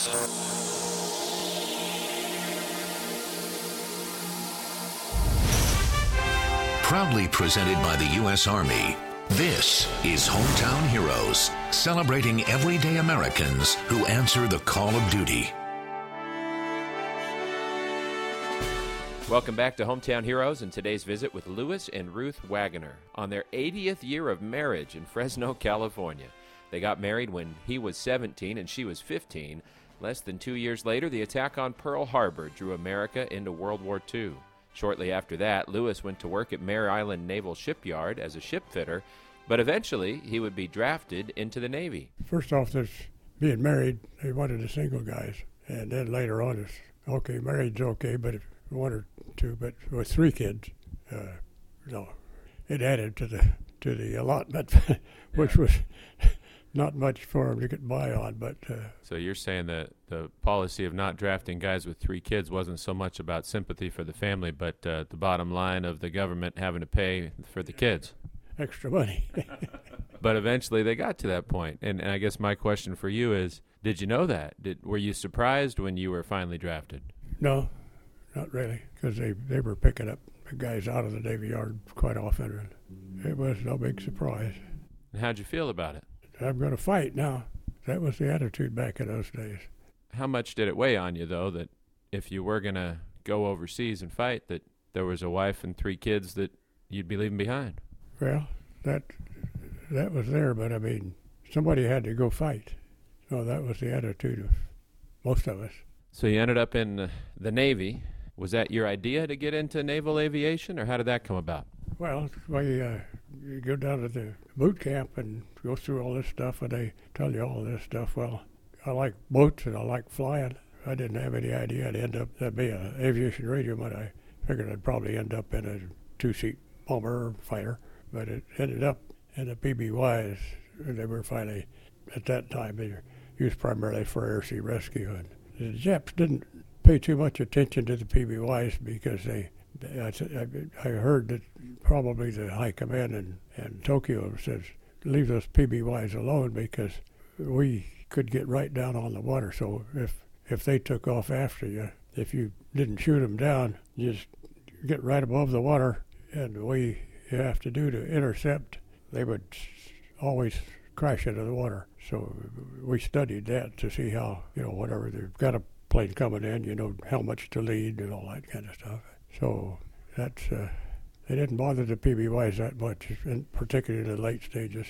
Proudly presented by the U.S. Army, this is Hometown Heroes, celebrating everyday Americans who answer the call of duty. Welcome back to Hometown Heroes and today's visit with Louis and Ruth Wagoner on their 80th year of marriage in Fresno, California. They got married when he was 17 and she was 15. Less than 2 years later, the attack on Pearl Harbor drew America into World War II. Shortly after that, Louis went to work at Mare Island Naval Shipyard as a ship fitter, but eventually he would be drafted into the Navy. First off, this being married, they wanted the single guys. And then later on, it's okay, married's okay, but if one or two, but with 3 kids, no, it added to the allotment, which was not much for them to get by on. But so you're saying that the policy of not drafting guys with 3 kids wasn't so much about sympathy for the family, but the bottom line of the government having to pay for the kids. Extra money. But eventually they got to that point. And I guess my question for you is, did you know that? Were you surprised when you were finally drafted? No, not really, because they were picking up guys out of the Navy Yard quite often. And it was no big surprise. And how'd you feel about it? I'm going to fight now. That was the attitude back in those days. How much did it weigh on you, though, that if you were going to go overseas and fight, that there was a wife and 3 kids that you'd be leaving behind? Well, that was there, but I mean, somebody had to go fight. So that was the attitude of most of us. So you ended up in the Navy. Was that your idea to get into naval aviation, or how did that come about? Well, you go down to the boot camp and go through all this stuff, and they tell you all this stuff. Well, I like boats and I like flying. I didn't have any idea I'd end up be an aviation radioman. I figured I'd probably end up in a 2-seat bomber or fighter, but it ended up in the PBYs. They were finally, at that time, they were used primarily for air sea rescue. And the Japs didn't pay too much attention to the PBYs because I heard that probably the high command in Tokyo says, leave those PBYs alone because we could get right down on the water. So if they took off after you, if you didn't shoot them down, you just get right above the water, and you have to do to intercept, they would always crash into the water. So we studied that to see how, whatever, they've got a plane coming in, how much to lead and all that kind of stuff. So that's, they didn't bother the PBYs that much, particularly in the late stages.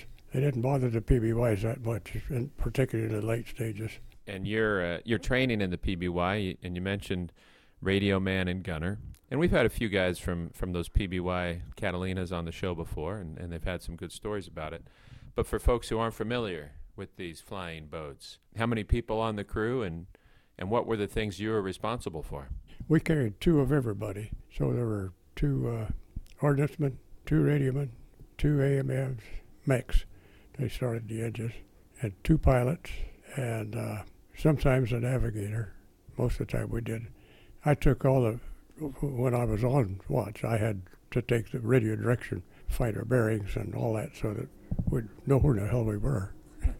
And your training in the PBY, and you mentioned radio man and gunner. And we've had a few guys from those PBY Catalinas on the show before, and they've had some good stories about it. But for folks who aren't familiar with these flying boats, how many people on the crew, and what were the things you were responsible for? We carried 2 of everybody. So there were 2 ordnancemen, 2 radiomen, 2 AMFs, mechs. They started the engines, and 2 pilots, and sometimes a navigator. Most of the time we did. I took when I was on watch, I had to take the radio direction, finder bearings and all that so that we'd know where the hell we were.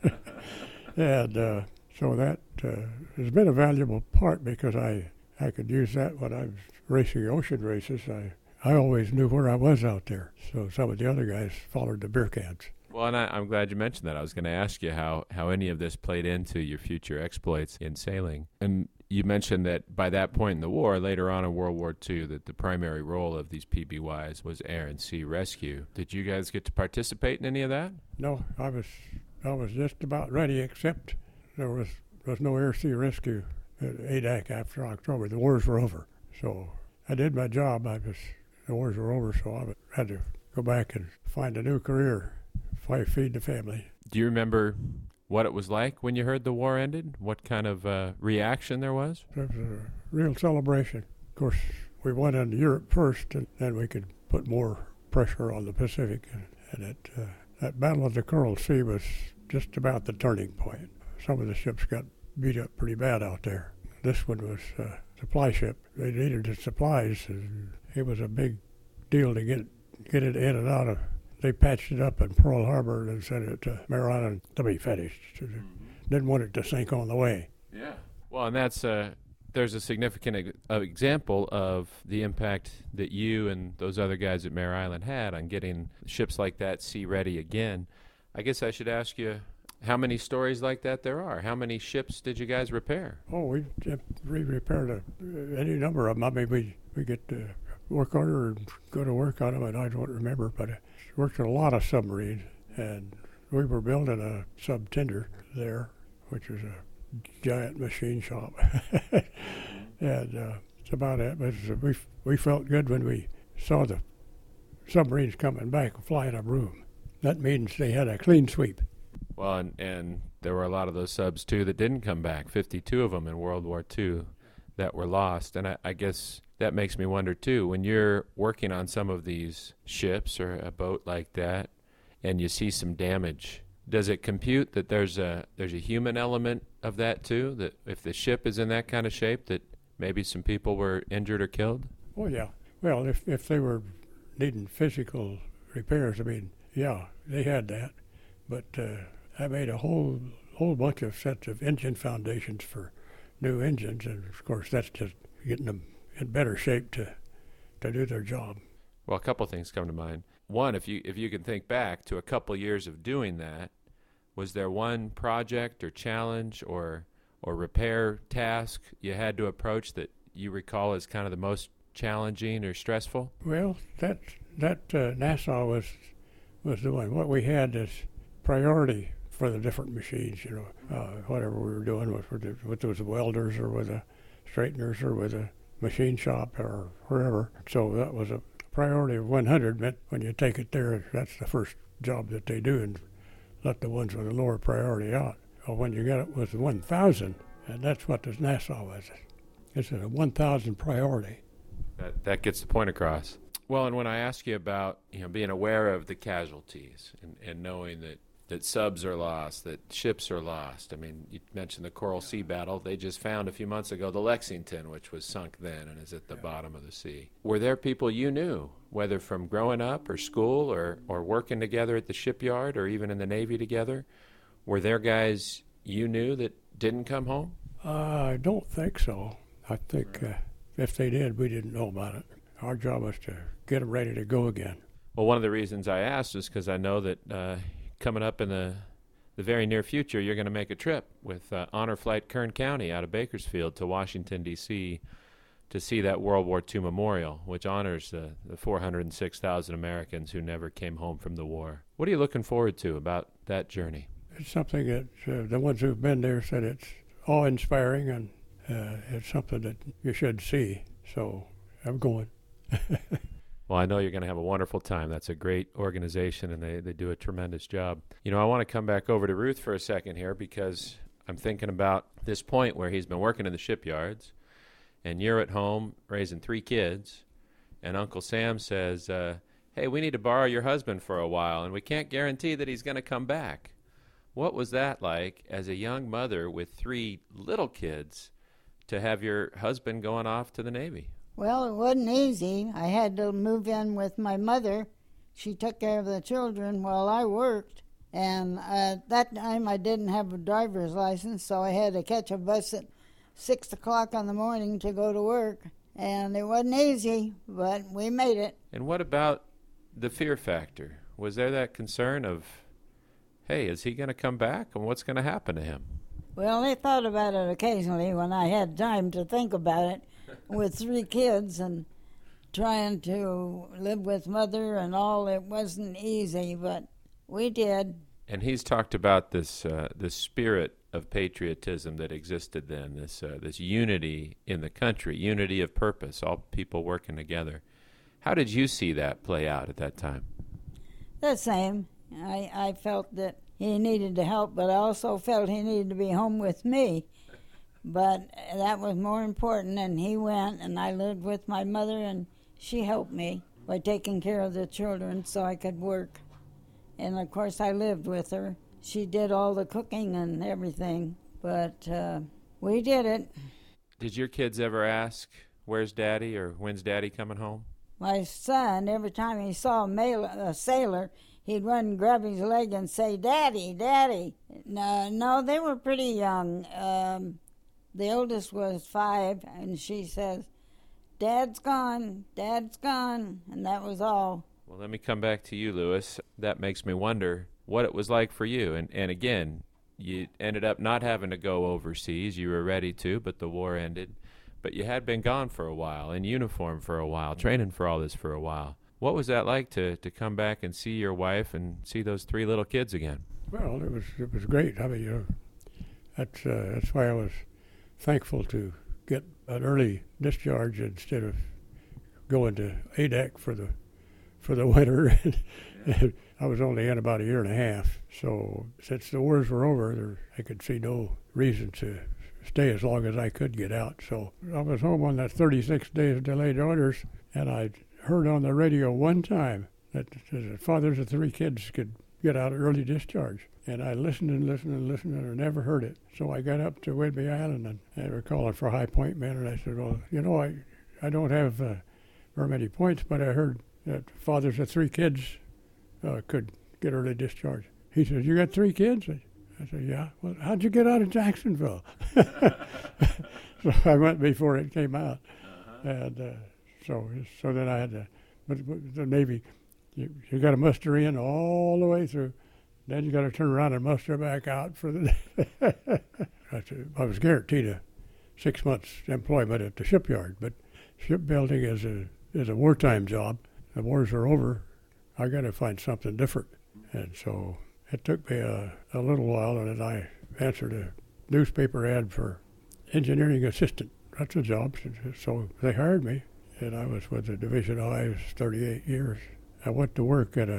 And so that has been a valuable part because I could use that when I was racing ocean races. I always knew where I was out there. So some of the other guys followed the beer cans. Well, and I'm glad you mentioned that. I was going to ask you how any of this played into your future exploits in sailing. And you mentioned that by that point in the war, later on in World War II, that the primary role of these PBYs was air and sea rescue. Did you guys get to participate in any of that? No, I was just about ready, except there was no air sea rescue at ADAC after October. The wars were over. So I did my job. The wars were over, so I had to go back and find a new career, feed the family. Do you remember what it was like when you heard the war ended? What kind of reaction there was? It was a real celebration. Of course, we went into Europe first, and then we could put more pressure on the Pacific. And that Battle of the Coral Sea was just about the turning point. Some of the ships got beat up pretty bad out there. This one was a supply ship. They needed the supplies, and it was a big deal to get it in and out of. They patched it up in Pearl Harbor and sent it to Mare Island to be finished. Didn't want it to sink on the way. Yeah. Well, and that's there's a significant example of the impact that you and those other guys at Mare Island had on getting ships like that sea ready again. I guess I should ask you how many stories like that there are. How many ships did you guys repair? Oh, we repaired any number of them. I mean, we get the work order and go to work on them, and I don't remember, but I worked on a lot of submarines, and we were building a sub-tender there, which was a giant machine shop. And that's about it. But we felt good when we saw the submarines coming back flying a broom. That means they had a clean sweep. Well, and there were a lot of those subs, too, that didn't come back, 52 of them in World War II that were lost. And I guess that makes me wonder, too, when you're working on some of these ships or a boat like that and you see some damage, does it compute that there's a human element of that, too, that if the ship is in that kind of shape that maybe some people were injured or killed? Oh, yeah. Well, if they were needing physical repairs, I mean, yeah, they had that. But I made a whole bunch of sets of engine foundations for new engines, and of course that's just getting them in better shape to do their job. Well, a couple things come to mind. One, if you can think back to a couple years of doing that, was there one project or challenge or repair task you had to approach that you recall as kind of the most challenging or stressful? Well, that Nassau was the one. What we had is priority for the different machines, whatever we were doing with those welders or with the straighteners or with a machine shop or wherever. So that was a priority of 100 meant when you take it there, that's the first job that they do and let the ones with a lower priority out. Well, when you get it with 1,000, and that's what this Nassau was. It's a 1,000 priority. That gets the point across. Well, and when I ask you about being aware of the casualties and knowing that subs are lost, that ships are lost. I mean, you mentioned the Coral Sea battle. They just found a few months ago the Lexington, which was sunk then and is at the bottom of the sea. Were there people you knew, whether from growing up or school or working together at the shipyard or even in the Navy together, were there guys you knew that didn't come home? I don't think so. I think if they did, we didn't know about it. Our job was to get them ready to go again. Well, one of the reasons I asked is because I know that coming up in the very near future, you're going to make a trip with Honor Flight Kern County out of Bakersfield to Washington, D.C. to see that World War II memorial, which honors the 406,000 Americans who never came home from the war. What are you looking forward to about that journey? It's something that the ones who've been there said it's awe-inspiring, and it's something that you should see. So I'm going. Well, I know you're going to have a wonderful time. That's a great organization, and they do a tremendous job. I want to come back over to Ruth for a second here because I'm thinking about this point where he's been working in the shipyards, and you're at home raising 3 kids, and Uncle Sam says, hey, we need to borrow your husband for a while, and we can't guarantee that he's going to come back. What was that like as a young mother with 3 little kids to have your husband going off to the Navy? Well, it wasn't easy. I had to move in with my mother. She took care of the children while I worked. And at that time, I didn't have a driver's license, so I had to catch a bus at 6 o'clock in the morning to go to work. And it wasn't easy, but we made it. And what about the fear factor? Was there that concern of, hey, is he going to come back, and what's going to happen to him? Well, I thought about it occasionally when I had time to think about it. With 3 kids and trying to live with mother and all, it wasn't easy, but we did. And he's talked about this spirit of patriotism that existed then, this unity in the country, unity of purpose, all people working together. How did you see that play out at that time? The same. I felt that he needed to help, but I also felt he needed to be home with me. But that was more important, and he went, and I lived with my mother, and she helped me by taking care of the children so I could work. And, of course, I lived with her. She did all the cooking and everything, but we did it. Did your kids ever ask, where's Daddy, or when's Daddy coming home? My son, every time he saw a sailor, he'd run and grab his leg and say, Daddy, Daddy. No, they were pretty young. The oldest was 5, and she says, Dad's gone, and that was all. Well, let me come back to you, Louis. That makes me wonder what it was like for you. And again, you ended up not having to go overseas. You were ready to, but the war ended. But you had been gone for a while, in uniform for a while, training for all this for a while. What was that like to come back and see your wife and see those 3 little kids again? Well, it was great. I mean, that's why I was thankful to get an early discharge instead of going to ADEC for the winter. I was only in about a year and a half, so since the wars were over, I could see no reason to stay as long as I could get out. So I was home on that 36 days of delayed orders, and I heard on the radio one time that the fathers of 3 kids could get out early discharge. And I listened and I never heard it. So I got up to Whidbey Island, and they were calling for high point men, and I said, well, I don't have very many points, but I heard that fathers of 3 kids could get early discharge. He said, you got 3 kids? I said, yeah. Well, how'd you get out of Jacksonville? So I went before it came out. And so then I had to, but the Navy, you got to muster in all the way through. Then you got to turn around and muster back out for the I was guaranteed a 6 months employment at the shipyard, but shipbuilding is a wartime job. The wars are over. I got to find something different. And so it took me a little while, and then I answered a newspaper ad for engineering assistant. That's a job. So they hired me, and I was with the Division of Hives 38 years. I went to work in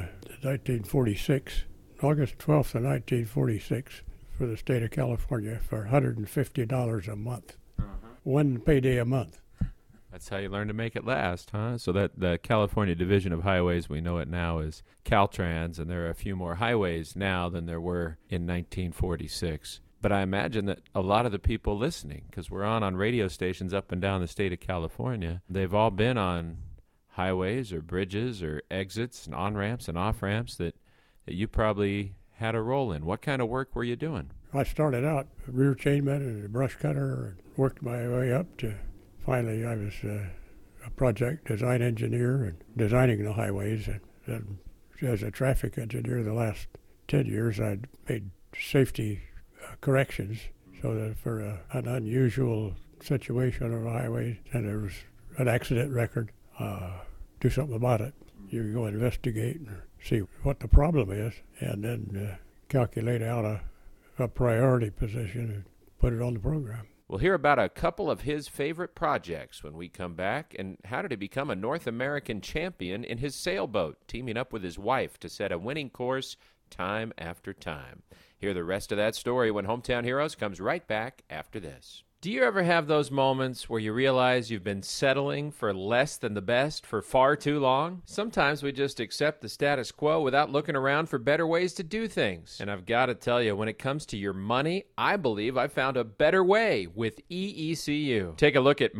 1946, August 12th of 1946, for the state of California for $150 a month. One payday a month. That's how you learn to make it last, huh? So that the California Division of Highways, we know it now as Caltrans, and there are a few more highways now than there were in 1946. But I imagine that a lot of the people listening, because we're on radio stations up and down the state of California, they've all been on highways or bridges or exits and on-ramps and off-ramps that you probably had a role in. What kind of work were you doing? I started out rear chainman and a brush cutter and worked my way up to finally I was a project design engineer and designing the highways. And as a traffic engineer the last 10 years, I'd made safety corrections so that for an unusual situation on a highway and there was an accident record, do something about it. You go investigate and see what the problem is, and then calculate out a priority position and put it on the program. We'll hear about a couple of his favorite projects when we come back, and how did he become a North American champion in his sailboat, teaming up with his wife to set a winning course time after time. Hear the rest of that story when Hometown Heroes comes right back after this. Do you ever have those moments where you realize you've been settling for less than the best for far too long? Sometimes we just accept the status quo without looking around for better ways to do things. And I've got to tell you, when it comes to your money, I believe I found a better way with EECU. Take a look at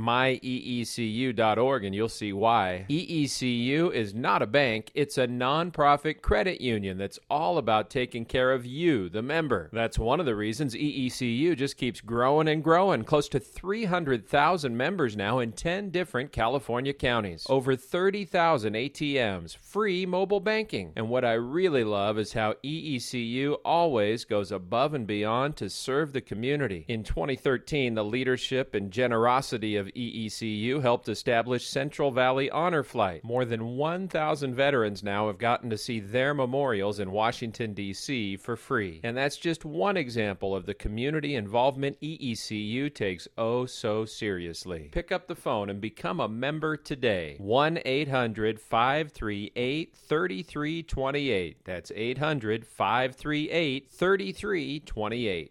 myeecu.org and you'll see why. EECU is not a bank, it's a nonprofit credit union that's all about taking care of you, the member. That's one of the reasons EECU just keeps growing and growing. Close to 300,000 members now in 10 different California counties. Over 30,000 ATMs, free mobile banking. And what I really love is how EECU always goes above and beyond to serve the community. In 2013, the leadership and generosity of EECU helped establish Central Valley Honor Flight. More than 1,000 veterans now have gotten to see their memorials in Washington, D.C. for free. And that's just one example of the community involvement EECU takes oh so seriously. Pick up the phone and become a member today. 1-800-538-3328. That's 800-538-3328.